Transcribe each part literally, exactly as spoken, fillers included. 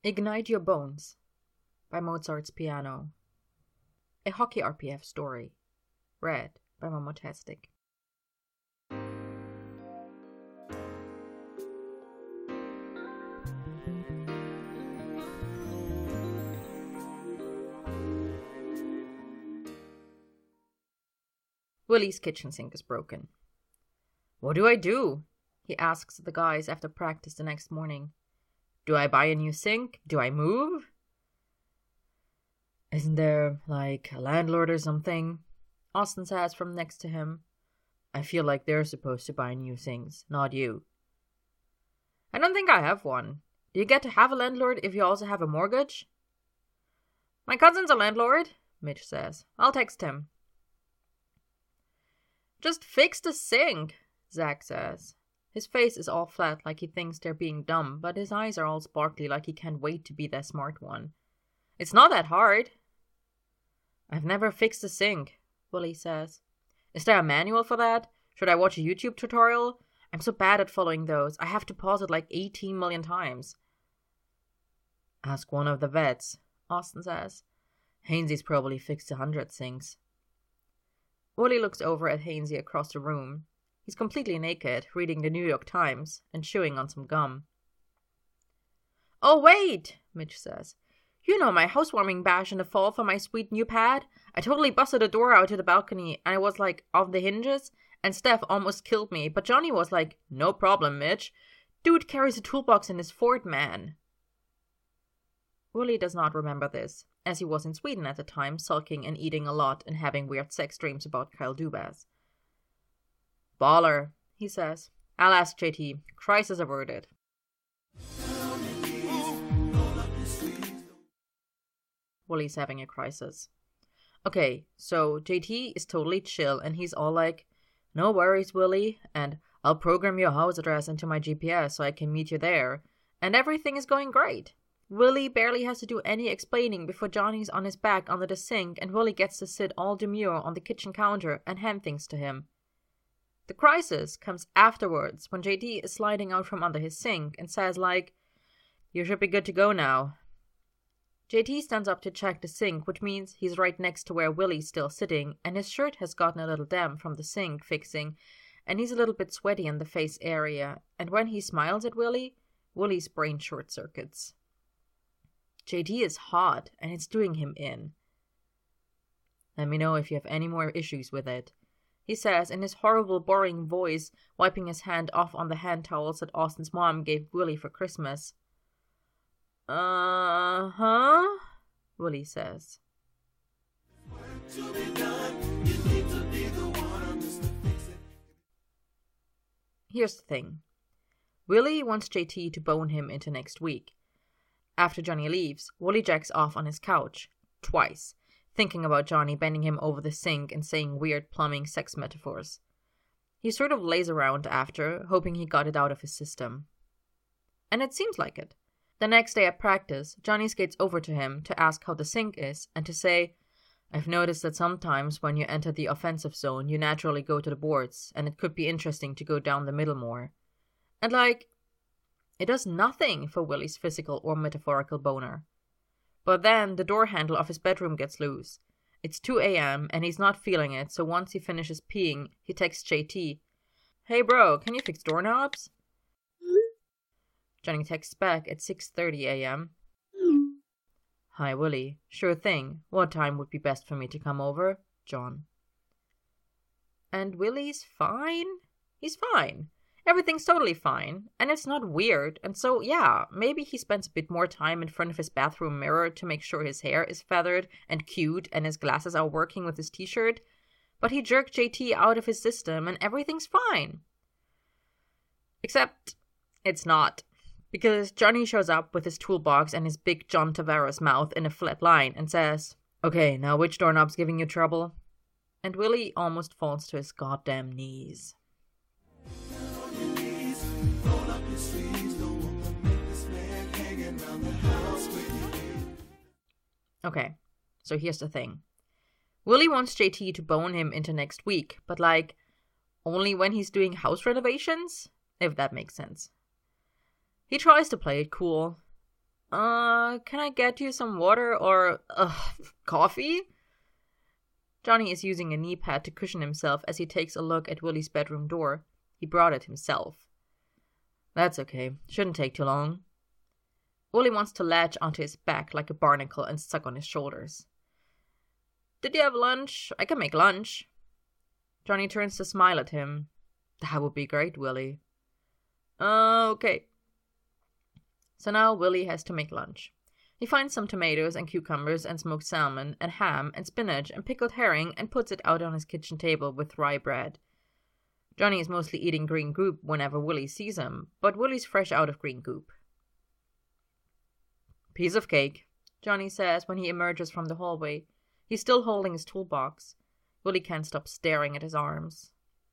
Ignite Your Bones by Mozart's Piano. A Hockey R P F story. Read by Momotastic. Willie's kitchen sink is broken. What do I do? He asks the guys after practice the next morning. Do I buy a new sink? Do I move? Isn't there, like, a landlord or something? Austin says from next to him. I feel like they're supposed to buy new sinks, not you. I don't think I have one. Do you get to have a landlord if you also have a mortgage? My cousin's a landlord, Mitch says. I'll text him. Just fix the sink, Zach says. His face is all flat like he thinks they're being dumb, but his eyes are all sparkly like he can't wait to be that smart one. It's not that hard. I've never fixed a sink, Willie says. Is there a manual for that? Should I watch a YouTube tutorial? I'm so bad at following those. I have to pause it like eighteen million times. Ask one of the vets, Austin says. Hainsey's probably fixed a hundred sinks. Willie looks over at Hainsey across the room. He's completely naked, reading the New York Times and chewing on some gum. Oh, wait, Mitch says. You know my housewarming bash in the fall for my sweet new pad? I totally busted the door out to the balcony, and I was, like, off the hinges, and Steph almost killed me, but Johnny was like, no problem, Mitch. Dude carries a toolbox in his Ford, man. Willie does not remember this, as he was in Sweden at the time, sulking and eating a lot and having weird sex dreams about Kyle Dubas. Baller, he says. I'll ask J T. Crisis averted. Willie's having a crisis. Okay, so J T is totally chill and he's all like, no worries, Willie, and I'll program your house address into my G P S so I can meet you there. And everything is going great. Willie barely has to do any explaining before Johnny's on his back under the sink and Willie gets to sit all demure on the kitchen counter and hand things to him. The crisis comes afterwards when J D is sliding out from under his sink and says like, you should be good to go now. J T stands up to check the sink, which means he's right next to where Willie's still sitting, and his shirt has gotten a little damp from the sink fixing, and he's a little bit sweaty in the face area, and when he smiles at Willie, Willie's brain short-circuits. J T is hot, and it's doing him in. Let me know if you have any more issues with it, he says in his horrible, boring voice, wiping his hand off on the hand towels that Austin's mom gave Willie for Christmas. Uh-huh, Willie says. Here's the thing. Willie wants J T to bone him into next week. After Johnny leaves, Willie jacks off on his couch, twice, thinking about Johnny bending him over the sink and saying weird plumbing sex metaphors. He sort of lays around after, hoping he got it out of his system. And it seems like it. The next day at practice, Johnny skates over to him to ask how the sink is and to say, I've noticed that sometimes when you enter the offensive zone, you naturally go to the boards, and it could be interesting to go down the middle more. And like, it does nothing for Willie's physical or metaphorical boner. But then the door handle of his bedroom gets loose. It's two a.m. and he's not feeling it, so once he finishes peeing, he texts J T. Hey bro, can you fix doorknobs? Johnny texts back at six thirty a.m. Hi Willie, sure thing. What time would be best for me to come over? John. And Willie's fine? He's fine. Everything's totally fine, and it's not weird, and so, yeah, maybe he spends a bit more time in front of his bathroom mirror to make sure his hair is feathered and cute and his glasses are working with his t-shirt, but he jerked J T out of his system and everything's fine. Except, it's not, because Johnny shows up with his toolbox and his big John Tavares mouth in a flat line and says, okay, now which doorknob's giving you trouble? And Willie almost falls to his goddamn knees. Okay, so here's the thing. Willie wants J T to bone him into next week, but like, only when he's doing house renovations? If that makes sense. He tries to play it cool. Uh, can I get you some water or, uh, coffee? Johnny is using a knee pad to cushion himself as he takes a look at Willie's bedroom door. He brought it himself. That's okay. Shouldn't take too long. Willie wants to latch onto his back like a barnacle and suck on his shoulders. Did you have lunch? I can make lunch. Johnny turns to smile at him. That would be great, Willie. Uh, okay. So now Willie has to make lunch. He finds some tomatoes and cucumbers and smoked salmon and ham and spinach and pickled herring and puts it out on his kitchen table with rye bread. Johnny is mostly eating green goop whenever Willie sees him, but Willie's fresh out of green goop. Piece of cake, Johnny says when he emerges from the hallway. He's still holding his toolbox. Willie can't stop staring at his arms.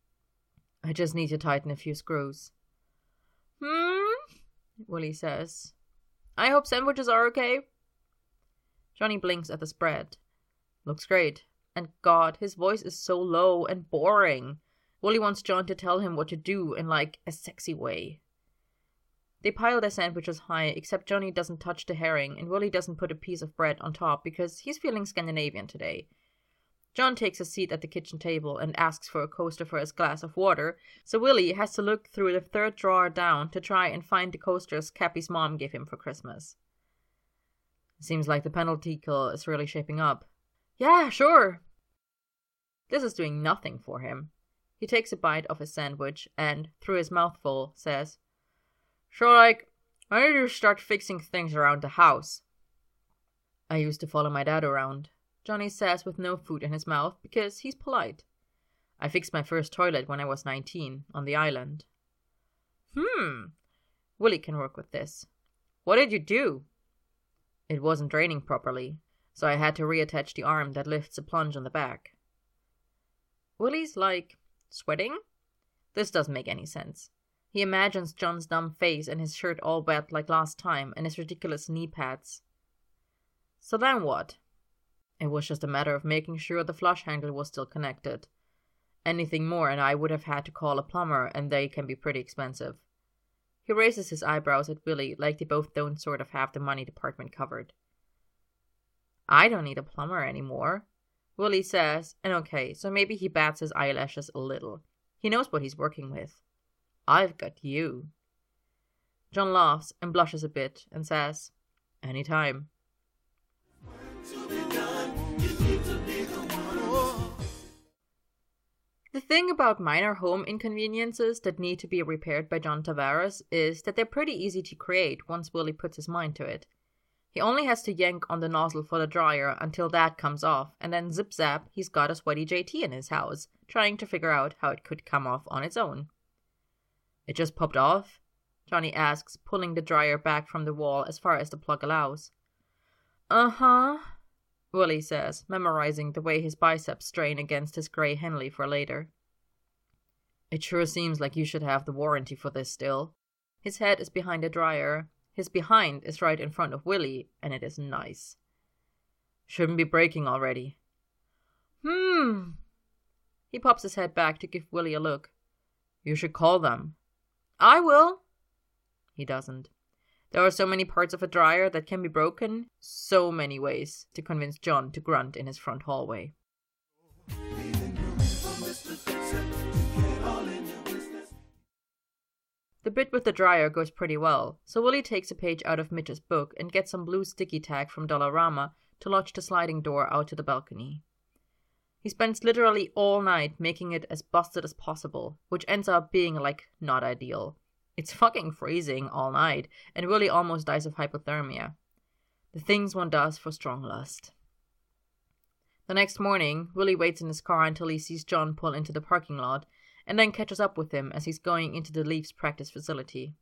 I just need to tighten a few screws. Hmm? Willie says. I hope sandwiches are okay. Johnny blinks at the spread. Looks great. And God, his voice is so low and boring. Willie wants John to tell him what to do in, like, a sexy way. They pile their sandwiches high, except Johnny doesn't touch the herring, and Willie doesn't put a piece of bread on top because he's feeling Scandinavian today. John takes a seat at the kitchen table and asks for a coaster for his glass of water, so Willie has to look through the third drawer down to try and find the coasters Cappy's mom gave him for Christmas. Seems like the penalty kill is really shaping up. Yeah, sure. This is doing nothing for him. He takes a bite of his sandwich and, through his mouthful, says, So, like, I need to start fixing things around the house. I used to follow my dad around, Johnny says with no food in his mouth because he's polite. I fixed my first toilet when I was nineteen, on the island. Hmm. Willie can work with this. What did you do? It wasn't draining properly, so I had to reattach the arm that lifts a plunge on the back. Willie's like, sweating? This doesn't make any sense. He imagines John's dumb face and his shirt all wet like last time and his ridiculous knee pads. So then what? It was just a matter of making sure the flush handle was still connected. Anything more and I would have had to call a plumber, and they can be pretty expensive. He raises his eyebrows at Willie like they both don't sort of have the money department covered. I don't need a plumber anymore, Willie says, and okay, so maybe he bats his eyelashes a little. He knows what he's working with. I've got you. John laughs and blushes a bit and says, Anytime. The thing about minor home inconveniences that need to be repaired by John Tavares is that they're pretty easy to create once Willie puts his mind to it. He only has to yank on the nozzle for the dryer until that comes off, and then zip-zap, he's got a sweaty J T in his house, trying to figure out how it could come off on its own. It just popped off? Johnny asks, pulling the dryer back from the wall as far as the plug allows. Uh-huh, Willie says, memorizing the way his biceps strain against his grey Henley for later. It sure seems like you should have the warranty for this still. His head is behind the dryer. His behind is right in front of Willie, and it is nice. Shouldn't be breaking already. Hmm. He pops his head back to give Willie a look. You should call them. I will. He doesn't. There are so many parts of a dryer that can be broken, so many ways to convince John to grunt in his front hallway. The bit with the dryer goes pretty well, so Willie takes a page out of Mitch's book and gets some blue sticky tack from Dollarama to lodge the sliding door out to the balcony. He spends literally all night making it as busted as possible, which ends up being, like, not ideal. It's fucking freezing all night, and Willie almost dies of hypothermia. The things one does for strong lust. The next morning, Willie waits in his car until he sees John pull into the parking lot, and then catches up with him as he's going into the Leafs practice facility.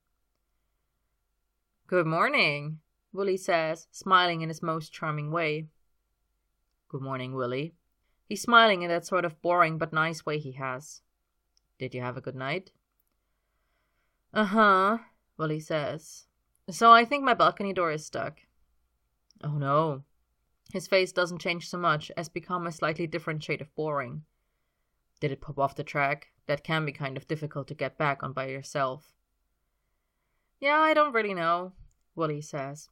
Good morning, Willie says, smiling in his most charming way. Good morning, Willie. He's smiling in that sort of boring but nice way he has. Did you have a good night? Uh-huh, Willie says. So I think my balcony door is stuck. Oh no. His face doesn't change so much as become a slightly different shade of boring. Did it pop off the track? That can be kind of difficult to get back on by yourself. Yeah, I don't really know, Willie says.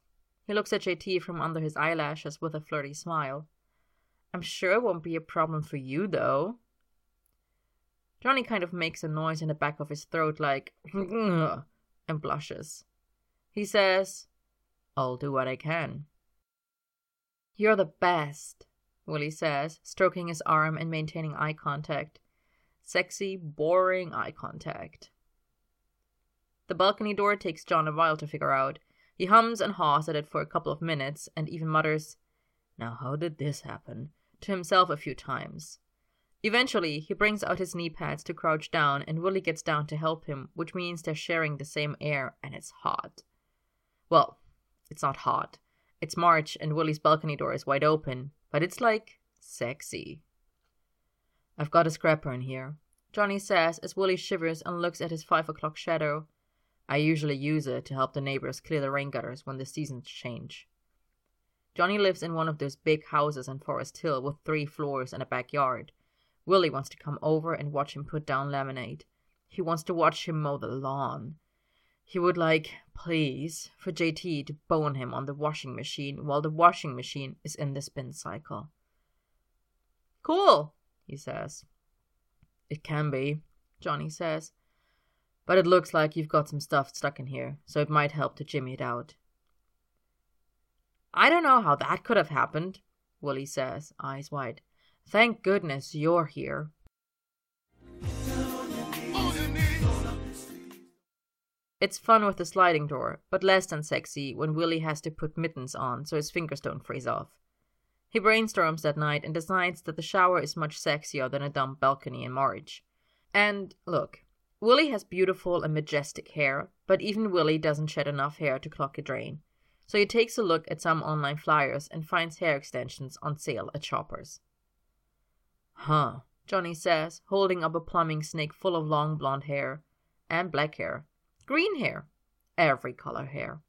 He looks at J T from under his eyelashes with a flirty smile. I'm sure it won't be a problem for you, though. Johnny kind of makes a noise in the back of his throat like, and blushes. He says, I'll do what I can. You're the best, Willie says, stroking his arm and maintaining eye contact. Sexy, boring eye contact. The balcony door takes John a while to figure out. He hums and haws at it for a couple of minutes and even mutters, Now how did this happen? To himself a few times. Eventually, he brings out his knee pads to crouch down and Willie gets down to help him, which means they're sharing the same air and it's hot. Well, it's not hot. It's March and Willie's balcony door is wide open, but it's like sexy. I've got a scrapper in here, Johnny says as Willie shivers and looks at his five o'clock shadow. I usually use it to help the neighbors clear the rain gutters when the seasons change. Johnny lives in one of those big houses in Forest Hill with three floors and a backyard. Willie wants to come over and watch him put down lemonade. He wants to watch him mow the lawn. He would like, please, for J T to bone him on the washing machine while the washing machine is in the spin cycle. Cool, he says. It can be, Johnny says. But it looks like you've got some stuff stuck in here, so it might help to jimmy it out. I don't know how that could have happened, Willie says, eyes wide. Thank goodness you're here. It's fun with the sliding door, but less than sexy when Willie has to put mittens on so his fingers don't freeze off. He brainstorms that night and decides that the shower is much sexier than a dumb balcony in March. And, look, Willie has beautiful and majestic hair, but even Willie doesn't shed enough hair to clog a drain. So he takes a look at some online flyers and finds hair extensions on sale at Shoppers. Huh, Johnny says, holding up a plumbing snake full of long blonde hair. And black hair. Green hair. Every color hair.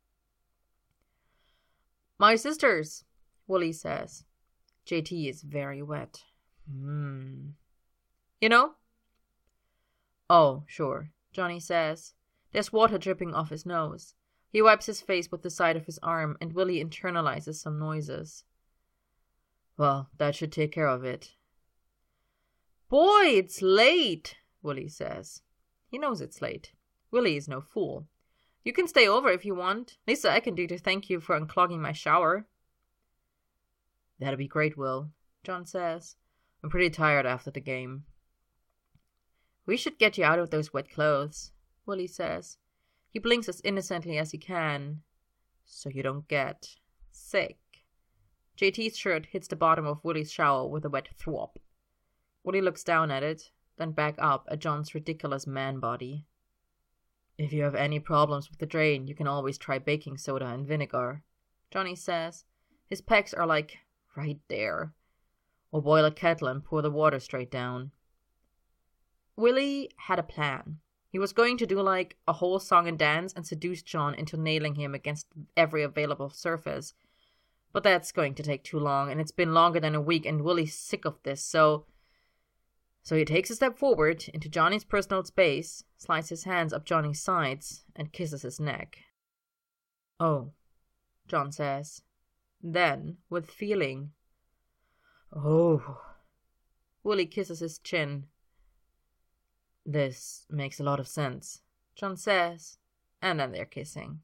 My sisters, Willie says. J T is very wet. Hmm. You know? Oh, sure, Johnny says. There's water dripping off his nose. He wipes his face with the side of his arm and Willie internalizes some noises. Well, that should take care of it. Boy, it's late, Willie says. He knows it's late. Willie is no fool. You can stay over if you want. Least I can do to thank you for unclogging my shower. That'd be great, Will, John says. I'm pretty tired after the game. We should get you out of those wet clothes, Willie says. He blinks as innocently as he can, so you don't get sick. J T's shirt hits the bottom of Willie's shower with a wet thwop. Willie looks down at it, then back up at John's ridiculous man body. If you have any problems with the drain, you can always try baking soda and vinegar, Johnny says. His pecs are like right there. Or boil a kettle and pour the water straight down. Willie had a plan. He was going to do like a whole song and dance and seduce John into nailing him against every available surface. But that's going to take too long, and it's been longer than a week, and Willie's sick of this, so... So he takes a step forward into Johnny's personal space, slides his hands up Johnny's sides, and kisses his neck. Oh, John says. Then, with feeling. Oh. Willie kisses his chin. This makes a lot of sense, John says, and then they're kissing.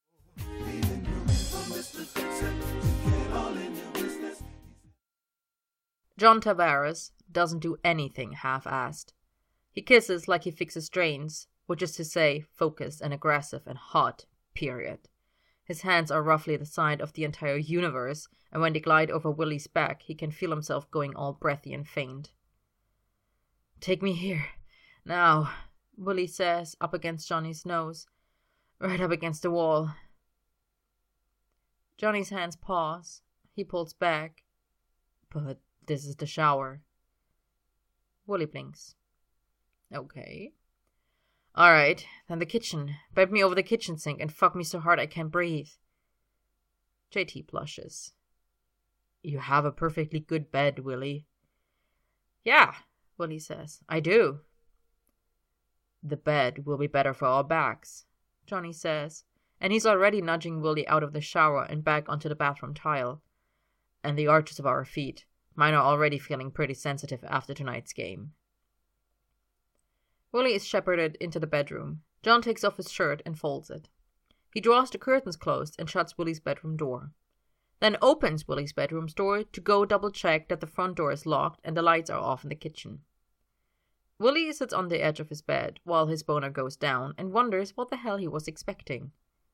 John Tavares doesn't do anything half-assed. He kisses like he fixes drains, which is to say, focused and aggressive and hot, period. His hands are roughly the size of the entire universe, and when they glide over Willie's back, he can feel himself going all breathy and faint. Take me here. Now, Willie says, up against Johnny's nose, right up against the wall. Johnny's hands pause. He pulls back. But this is the shower. Willie blinks. Okay. Alright, then the kitchen. Bend me over the kitchen sink and fuck me so hard I can't breathe. J T blushes. You have a perfectly good bed, Willie. Yeah, Willie says. I do. The bed will be better for our backs, Johnny says, and he's already nudging Willie out of the shower and back onto the bathroom tile. And the arches of our feet. Mine are already feeling pretty sensitive after tonight's game. Willie is shepherded into the bedroom. John takes off his shirt and folds it. He draws the curtains closed and shuts Willie's bedroom door. Then opens Willie's bedroom door to go double-check that the front door is locked and the lights are off in the kitchen. Willie sits on the edge of his bed while his boner goes down and wonders what the hell he was expecting.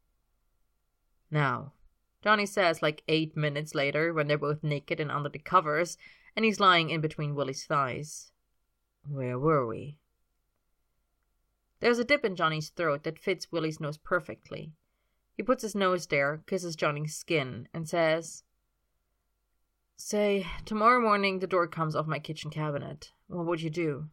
Now, Johnny says like eight minutes later when they're both naked and under the covers and he's lying in between Willie's thighs. Where were we? There's a dip in Johnny's throat that fits Willie's nose perfectly. He puts his nose there, kisses Johnny's skin, and says, Say, tomorrow morning the door comes off my kitchen cabinet. What would you do?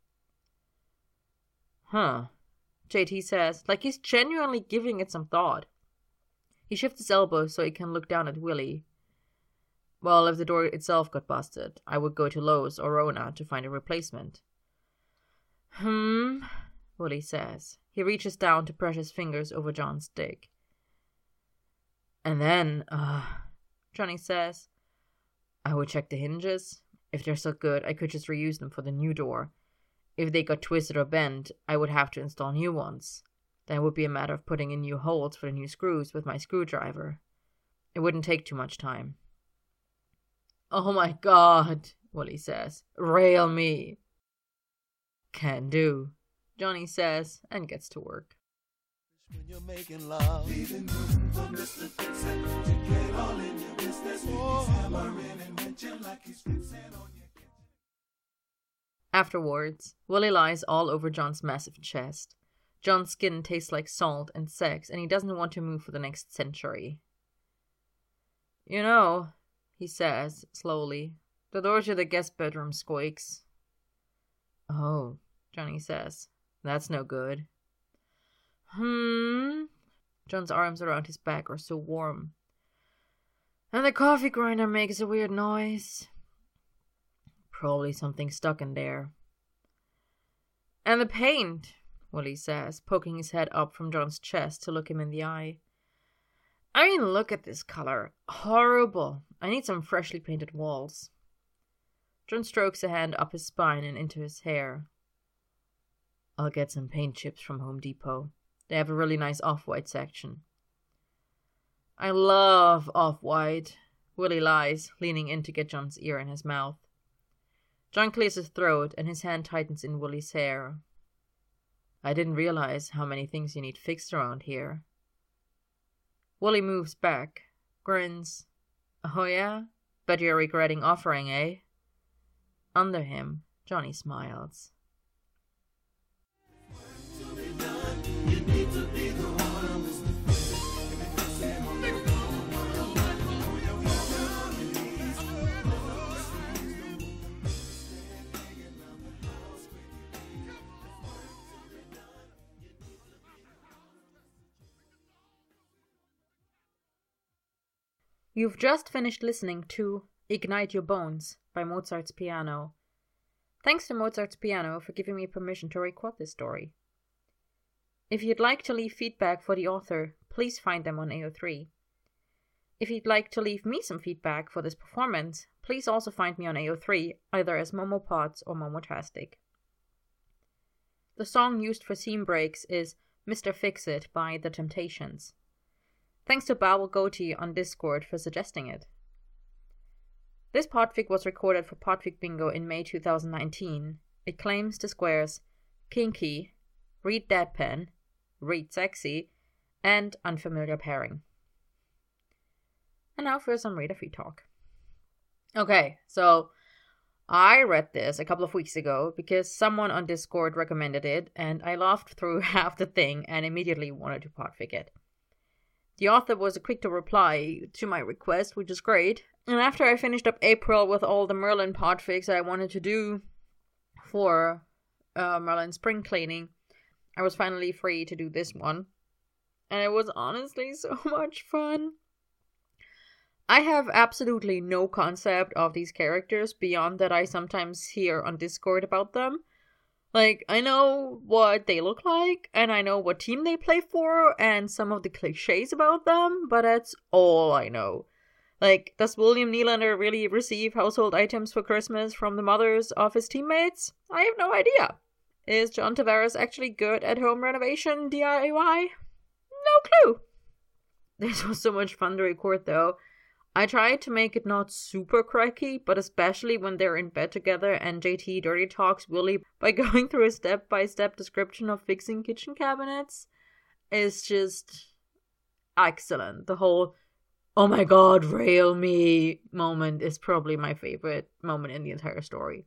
Huh, J T says, like he's genuinely giving it some thought. He shifts his elbows so he can look down at Willie. Well, if the door itself got busted, I would go to Lowe's or Rona to find a replacement. Hmm, Willie says. He reaches down to press his fingers over John's dick. And then, uh, Johnny says, I would check the hinges. If they're still good, I could just reuse them for the new door. If they got twisted or bent, I would have to install new ones. Then it would be a matter of putting in new holes for the new screws with my screwdriver. It wouldn't take too much time. Oh my God, Willie says. Rail me. Can do, Johnny says, and gets to work. When you're making love, leaving room for Mister Fix-It to get all in your business. Oh. He's hammering and wrenching like he's fixing on your kitchen. Afterwards, Willie lies all over John's massive chest. John's skin tastes like salt and sex, and he doesn't want to move for the next century. You know, he says, slowly, the door to the guest bedroom squeaks. Oh, Johnny says, that's no good. Hmm. John's arms around his back are so warm. And the coffee grinder makes a weird noise. Probably something stuck in there. And the paint, Willie says, poking his head up from John's chest to look him in the eye. I mean, look at this color. Horrible. I need some freshly painted walls. John strokes a hand up his spine and into his hair. I'll get some paint chips from Home Depot. They have a really nice off-white section. I love off-white. Willie lies, leaning in to get John's ear in his mouth. John clears his throat and his hand tightens in Willie's hair. I didn't realize how many things you need fixed around here. Willie moves back, grins. Oh yeah? Bet you're regretting offering, eh? Under him, Johnny smiles. You've just finished listening to Ignite Your Bones by Mozart's Piano. Thanks to Mozart's Piano for giving me permission to record this story. If you'd like to leave feedback for the author, please find them on A O three. If you'd like to leave me some feedback for this performance, please also find me on A O three, either as Momopods or Momotastic. The song used for scene breaks is Mister Fix-It by The Temptations. Thanks to Bowel Goatee on Discord for suggesting it. This podfic was recorded for Podfic Bingo in May two thousand nineteen. It claims the squares kinky, read deadpan, read sexy, and unfamiliar pairing. And now for some reader free talk. Okay, so I read this a couple of weeks ago because someone on Discord recommended it, and I laughed through half the thing and immediately wanted to podfic it. The author was quick to reply to my request, which is great. And after I finished up April with all the Merlin podfics I wanted to do for uh, Merlin spring cleaning, I was finally free to do this one. And it was honestly so much fun. I have absolutely no concept of these characters beyond that I sometimes hear on Discord about them. Like, I know what they look like, and I know what team they play for, and some of the cliches about them, but that's all I know. Like, does William Nylander really receive household items for Christmas from the mothers of his teammates? I have no idea. Is John Tavares actually good at home renovation D I Y? No clue. This was so much fun to record, though. I tried to make it not super cracky, but especially when they're in bed together and J T dirty talks Willie by going through a step-by-step description of fixing kitchen cabinets is just excellent. The whole, oh my god, rail me moment is probably my favorite moment in the entire story.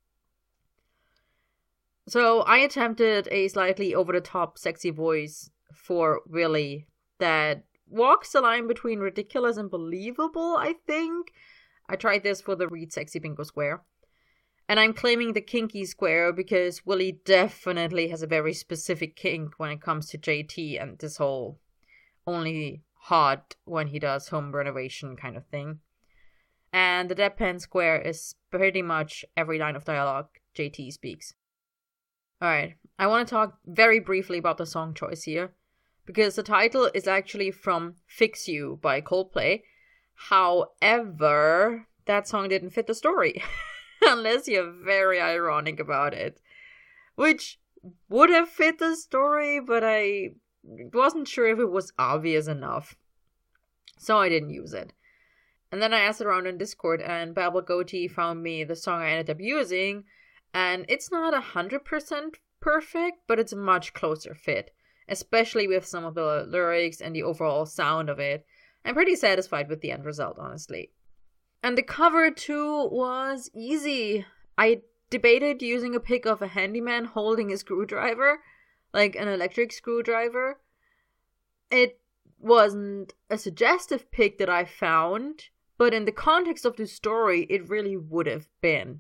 So I attempted a slightly over-the-top sexy voice for Willie that walks the line between ridiculous and believable, I think. I tried this for the Read Sexy Bingo Square. And I'm claiming the kinky square because Willie definitely has a very specific kink when it comes to J T and this whole only hot when he does home renovation kind of thing. And the deadpan square is pretty much every line of dialogue J T speaks. Alright, I want to talk very briefly about the song choice here, because the title is actually from Fix You by Coldplay. However, that song didn't fit the story, unless you're very ironic about it, which would have fit the story, but I wasn't sure if it was obvious enough, so I didn't use it. And then I asked around in Discord, and Babel Goatee found me the song I ended up using, and it's not one hundred percent perfect, but it's a much closer fit. Especially with some of the lyrics and the overall sound of it. I'm pretty satisfied with the end result, honestly. And the cover, too, was easy. I debated using a pic of a handyman holding a screwdriver, like an electric screwdriver. It wasn't a suggestive pic that I found, but in the context of the story, it really would have been.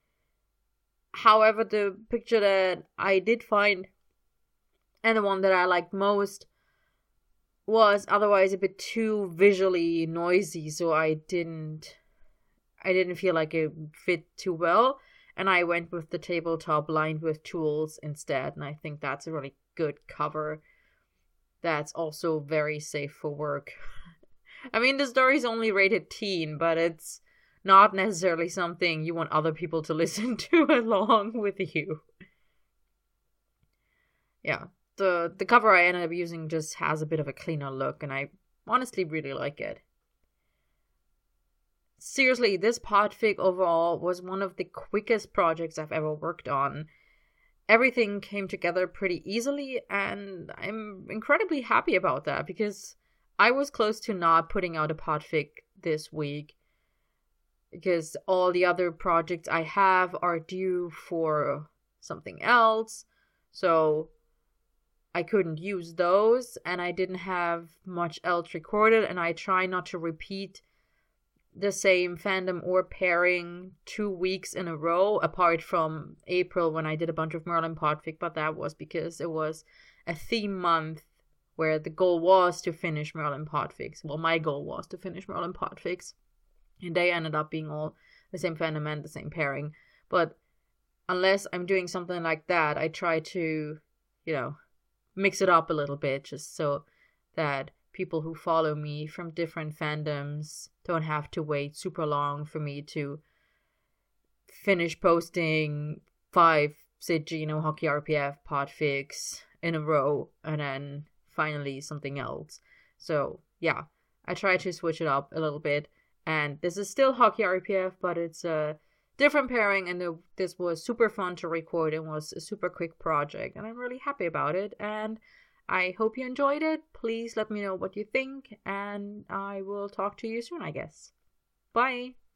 However, the picture that I did find, and the one that I liked most, was otherwise a bit too visually noisy, so I didn't I didn't feel like it fit too well, and I went with the tabletop lined with tools instead, and I think that's a really good cover that's also very safe for work. I mean, the story's only rated teen, but it's not necessarily something you want other people to listen to along with you. Yeah. The, the cover I ended up using just has a bit of a cleaner look, and I honestly really like it. Seriously, this podfic overall was one of the quickest projects I've ever worked on. Everything came together pretty easily, and I'm incredibly happy about that, because I was close to not putting out a podfic this week, because all the other projects I have are due for something else, so I couldn't use those, and I didn't have much else recorded, and I try not to repeat the same fandom or pairing two weeks in a row, apart from April when I did a bunch of Merlin podfic, but that was because it was a theme month where the goal was to finish Merlin podfics. Well, my goal was to finish Merlin podfics, and they ended up being all the same fandom and the same pairing. But unless I'm doing something like that, I try to, you know, mix it up a little bit, just so that people who follow me from different fandoms don't have to wait super long for me to finish posting five Sid Gino Hockey R P F podfics in a row and then finally something else. So yeah, I try to switch it up a little bit, and this is still Hockey R P F, but it's a different pairing, and the, this was super fun to record and was a super quick project, and I'm really happy about it, and I hope you enjoyed it. Please let me know what you think, and I will talk to you soon, I guess. Bye!